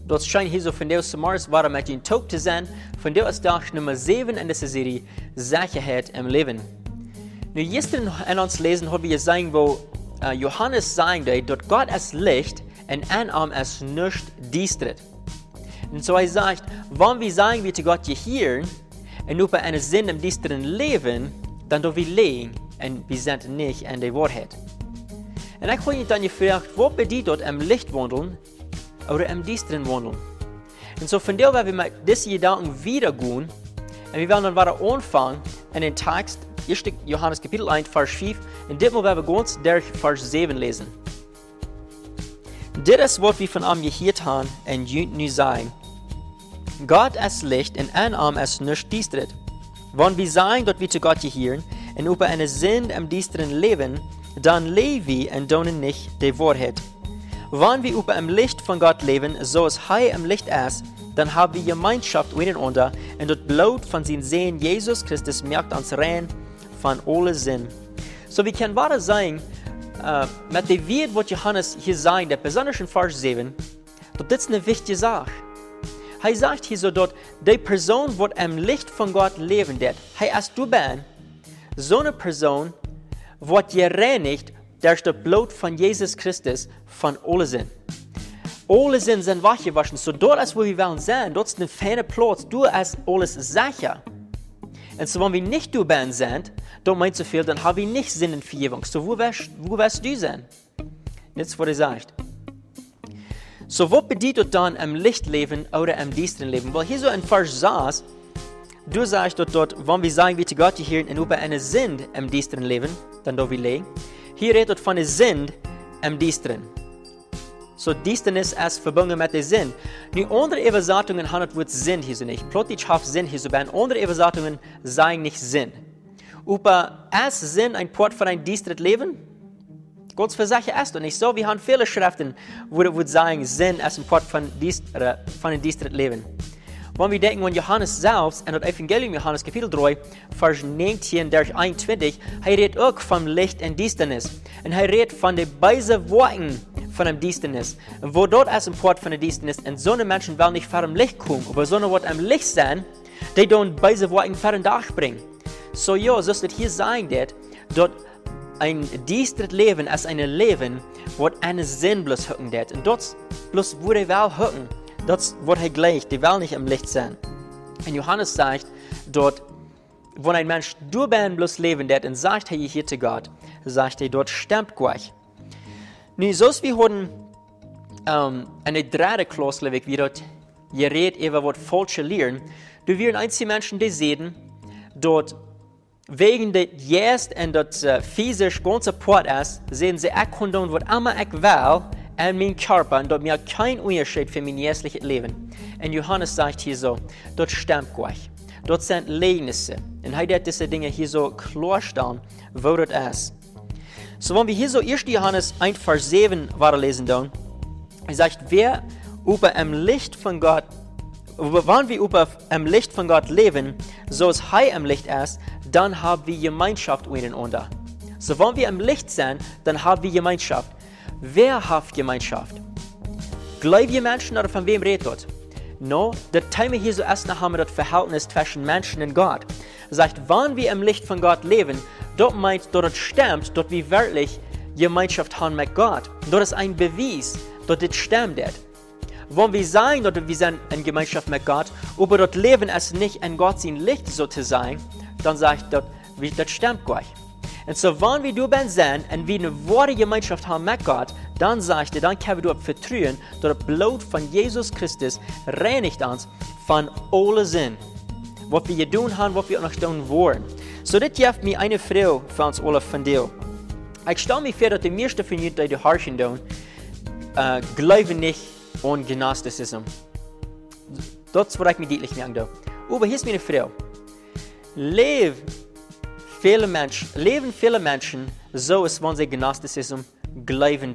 dort scheint hier so von der Samaris war mit ihm tot zu sein. Von der ist Tag Nummer 7 in dieser Serie Sicherheit im Leben. Nun, gestern in uns lesen, haben wir gesehen, wo Johannes sagt, dass Gott als Licht und Anarm als nichts düstert. Und so er sagt, wenn wir sagen, wir zu Gott gehören und über eine Sinn im düsteren Leben, dann do wir leben und wir sind nicht in der Wahrheit. Und ich habe ihn dann gefragt, was bedeutet dort im Licht wandeln oder im düsteren wandeln? Und so von der werden wir mit diesen Gedanken wiedergehen und wir werden dann weiter anfangen in den Text, 1. Johannes Kapitel 1, Vers 5, und diesmal werden wir ganz durch Vers 7 lesen. Das ist, was wir von ihm gehört haben und nun sagen. Gott ist Licht und an ihm ist nichts düstert. Wenn wir sagen, dass wir zu Gott gehören und über eine Sinn im düsteren Leben, dann leben wir und tun nicht die Wahrheit. Wenn wir über im Licht von Gott leben, so es er im Licht ist, dann haben wir Gemeinschaft miteinander und das Blut von seinem Sohn Jesus Christus macht uns rein von allen Sinn. So wir können weiter sagen, mit dem Wort, was Johannes hier sagt, der besonders in Vers 7, das ist eine wichtige Sache. Er sagt hier so dort, die Person, die im Licht von Gott leben wird, als du bist, so eine Person, wird gereinigt durch das Blut von Jesus Christus von allen Sinn. Alle Sinn sind weggewaschen, so dort ist, wo wir wollen sein, dort ist ein feiner Platz, du hast alles sicher. Und so, wenn wir nicht du sind, dort meint so viel, dann haben wir nicht Sinn in Vergebung. So, wo wirst du sein? Jetzt, was er sagt. So, was bedeutet dann im Licht leben oder im düsteren Leben? Weil hier so in Vers 6, du sagst dort, wenn wir sagen, wie zu Gott gehören und über eine Sinn im düsteren Leben, dann do wir leben. Hier redet von der Sinn im düsteren. So, Düsternis ist verbunden mit der Sinn. Die anderen Übersetzungen haben das Wort Sinn hier so nicht. Plötzlich hat Sinn hier so bei andere Übersetzungen sagen nicht Sinn. Aber ist Sinn ein Port für ein düsteres Leben? Ganz für Sache ist doch nicht so. Wir haben viele Schriften, wo das sagen, Sinn ist ein Port von ein düsteres Leben. Wenn wir denken an Johannes selbst, in das Evangelium Johannes Kapitel 3, Vers 19 durch 21, er redet auch vom Licht und Düsternis. Und er redet von den beiden Worten von dem Düsternis. Und wo dort ist ein Port von der Düsternis, und so eine Menschen wollen nicht vor dem Licht kommen, aber so eine, die am Licht sind, die dann beide Worte vor den Tag bringen. So ja, so ist es hier sagen, dort ein düsteres Leben ist ein Leben, wo einen Sinn bloß hücken wird. Und dort bloß, wo die will hücken, das wird er gleich, die will nicht im Licht sein. Und Johannes sagt dort, wenn ein Mensch durch bloß leben wird, und sagt er hier zu Gott, sagt er dort, stimmt gleich. Nun, so ist wir haben eine dritte Klasse, wie dort geredet über was falsche Lehren. Du wirst einzelne Menschen, die sehen, dort wegen der Jest und das physisch ganze Port ist, sehen sie, ich kann tun, was immer ich will, an meinem Körper, und dort mir kein Unterschied für mein jährliches Leben. Und Johannes sagt hier so, dort stimmt gleich. Dort sind Lehnisse. Und er hat diese Dinge hier so klarstellen, wo das ist. So, wenn wir hier so 1. Johannes 1, Vers 7 weiterlesen, dann, er sagt, wer über im Licht von Gott, wenn wir über im Licht von Gott leben, so es er im Licht ist, dann haben wir Gemeinschaft miteinander. So, wenn wir im Licht sind, dann haben wir Gemeinschaft. Wer hat Gemeinschaft? Gläubige Menschen oder von wem redet dort? No, das Thema hier so erst haben wir das Verhältnis zwischen Menschen und Gott. Sagt, wenn wir im Licht von Gott leben, dort meint, dort stimmt, dort wir wirklich Gemeinschaft haben mit Gott. Dort ist ein Beweis, dort das stimmt. Wenn wir sagen, dort wir sind in Gemeinschaft mit Gott, aber dort leben es nicht in Gott sein Licht so zu sein, dann sagt dort, das stimmt gleich. Und so, wenn wir durch sind und wir eine wahre Gemeinschaft haben mit Gott, dann sagt er, dann können wir dort vertrauen, dass das Blut von Jesus Christus reinigt uns von allen Sinn. Was wir tun haben, was wir auch noch tun wollen. So, das gibt mir eine Frage für uns alle von dir. Ich stelle mir vor, dass die meisten von euch, die die Herrschen tun, glauben nicht an Gnosticism. Das würde ich mir deutlich merken. Aber hier ist meine Frage. Leben viele Menschen so, als wenn sie Gnosticism glauben.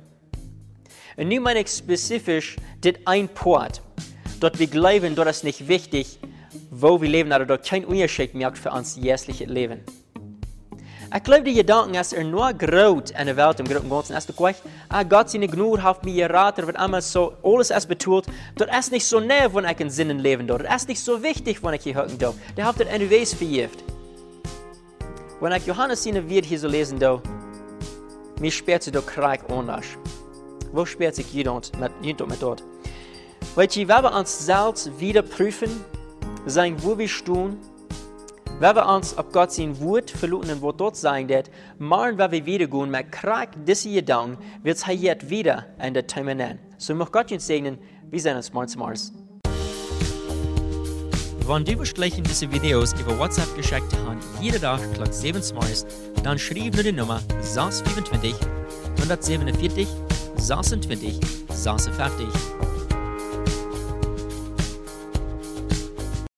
Und nun meine ich spezifisch, das ein Port, dort wir glauben, dort ist nicht wichtig, wo wir leben, oder dort kein Unterschied merkt für uns jährliches Leben. Ich glaube, die Gedanken, als nur groot in der Welt im großen Ganzen, als du weißt, Gott seine Gnade hat mir geraten, wird einmal so alles ist betont, das ist nicht so nah, wenn ich in Sinnen leben darf. Das ist nicht so wichtig, wenn ich hier hören darf. Der hat das NWS vergift. Wenn ich Johannes seine Wort hier so lesen darf, mir spürt sich der Krieg anders. Wo spürt sich jemand mit dort? Weil wir werden uns selbst wieder prüfen, sagen, wo wir stehen, wenn wir uns auf Gott sein Wort verlassen und was dort sagen wird, morgen wenn wir wieder gehen mit Krieg, diese Gedanken, wird es jetzt wieder in der Time nennen. So möchte Gott uns segnen, wir sehen uns morgens. Wenn du gleich diese Videos über WhatsApp geschickt hast, jeden Tag gleich 7 Morgens, dann schreib nur die Nummer 625 147 26 46.